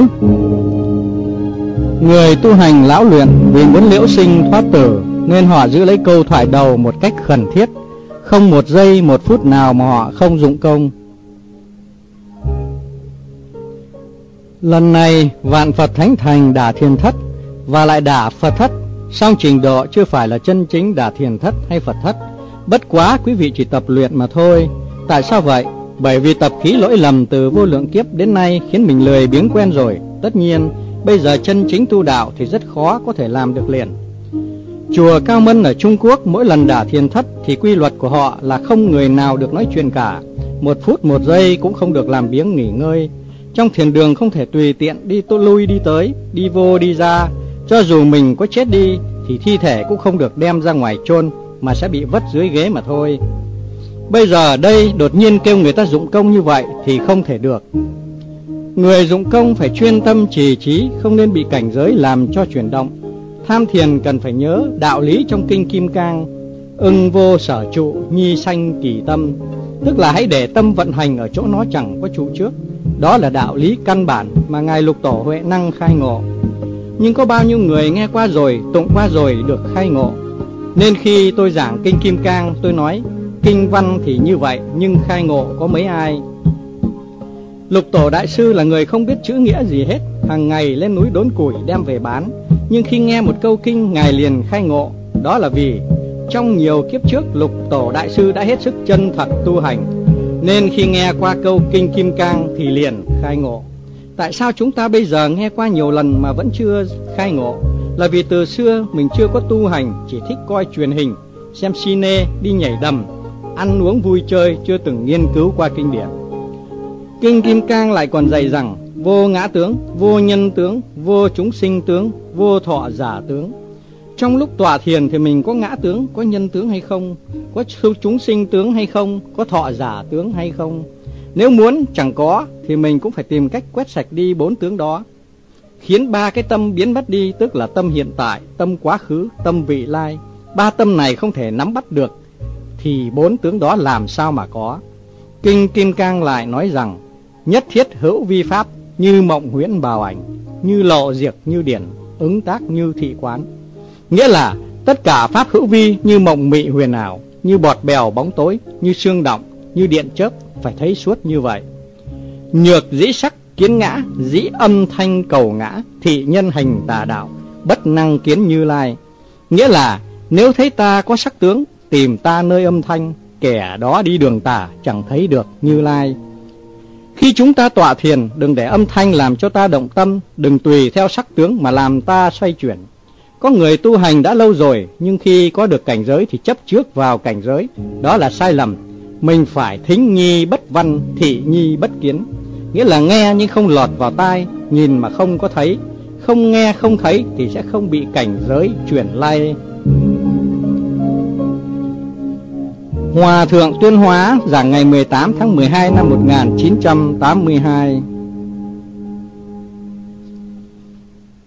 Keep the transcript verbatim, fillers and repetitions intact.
bốn. Người tu hành lão luyện vì muốn liễu sinh thoát tử nên họ giữ lấy câu thoại đầu một cách khẩn thiết, không một giây một phút nào mà họ không dụng công. Lần này vạn Phật thánh thành đả thiền thất và lại đả Phật thất, song trình độ chưa phải là chân chính đả thiền thất hay Phật thất. Bất quá quý vị chỉ tập luyện mà thôi. Tại sao vậy? Bởi vì tập khí lỗi lầm từ vô lượng kiếp đến nay khiến mình lười biếng quen rồi. Tất nhiên bây giờ chân chính tu đạo thì rất khó có thể làm được liền. Chùa Cao Mân ở Trung Quốc mỗi lần đả thiền thất thì quy luật của họ là không người nào được nói chuyện cả, một phút một giây cũng không được làm biếng nghỉ ngơi. Trong thiền đường không thể tùy tiện đi tô lui đi tới, đi vô đi ra. Cho dù mình có chết đi thì thi thể cũng không được đem ra ngoài chôn, mà sẽ bị vất dưới ghế mà thôi. Bây giờ ở đây đột nhiên kêu người ta dụng công như vậy thì không thể được. Người dụng công phải chuyên tâm trì trí, không nên bị cảnh giới làm cho chuyển động. Tham thiền cần phải nhớ đạo lý trong kinh Kim Cang: ưng vô sở trụ, nhi sanh kỳ tâm. Tức là hãy để tâm vận hành ở chỗ nó chẳng có trụ trước. Đó là đạo lý căn bản mà Ngài Lục Tổ Huệ Năng khai ngộ. Nhưng có bao nhiêu người nghe qua rồi, tụng qua rồi được khai ngộ. Nên khi tôi giảng kinh Kim Cang, tôi nói kinh văn thì như vậy, nhưng khai ngộ có mấy ai? Lục Tổ Đại Sư là người không biết chữ nghĩa gì hết, hàng ngày lên núi đốn củi đem về bán. Nhưng khi nghe một câu kinh, Ngài liền khai ngộ. Đó là vì trong nhiều kiếp trước Lục Tổ Đại Sư đã hết sức chân thật tu hành, nên khi nghe qua câu kinh Kim Cang thì liền khai ngộ. Tại sao chúng ta bây giờ nghe qua nhiều lần mà vẫn chưa khai ngộ? Là vì từ xưa mình chưa có tu hành, chỉ thích coi truyền hình, xem cine, đi nhảy đầm, ăn uống vui chơi, chưa từng nghiên cứu qua kinh điển. Kinh Kim Cang lại còn dạy rằng vô ngã tướng, vô nhân tướng, vô chúng sinh tướng, vô thọ giả tướng. Trong lúc tọa thiền thì mình có ngã tướng, có nhân tướng hay không? Có chúng sinh tướng hay không? Có thọ giả tướng hay không? Nếu muốn chẳng có thì mình cũng phải tìm cách quét sạch đi bốn tướng đó, khiến ba cái tâm biến mất đi, tức là tâm hiện tại, tâm quá khứ, tâm vị lai. Ba tâm này không thể nắm bắt được thì bốn tướng đó làm sao mà có? Kinh Kim Cang lại nói rằng nhất thiết hữu vi pháp, như mộng huyễn bào ảnh, như lộ diệt như điển, ứng tác như thị quán. Nghĩa là tất cả pháp hữu vi như mộng mị huyền ảo, như bọt bèo bóng tối, như sương động, như điện chớp, phải thấy suốt như vậy. Nhược dĩ sắc kiến ngã, dĩ âm thanh cầu ngã, thị nhân hành tà đạo, bất năng kiến Như Lai. Nghĩa là nếu thấy ta có sắc tướng, tìm ta nơi âm thanh, kẻ đó đi đường tà, chẳng thấy được Như Lai. Khi chúng ta tọa thiền, đừng để âm thanh làm cho ta động tâm, đừng tùy theo sắc tướng mà làm ta xoay chuyển. Có người tu hành đã lâu rồi, nhưng khi có được cảnh giới thì chấp trước vào cảnh giới, đó là sai lầm. Mình phải thính nhi bất văn, thị nhi bất kiến. Nghĩa là nghe nhưng không lọt vào tai, nhìn mà không có thấy. Không nghe không thấy thì sẽ không bị cảnh giới chuyển lai. Hòa Thượng Tuyên Hóa giảng ngày mười tám tháng mười hai năm một nghìn chín trăm tám mươi hai.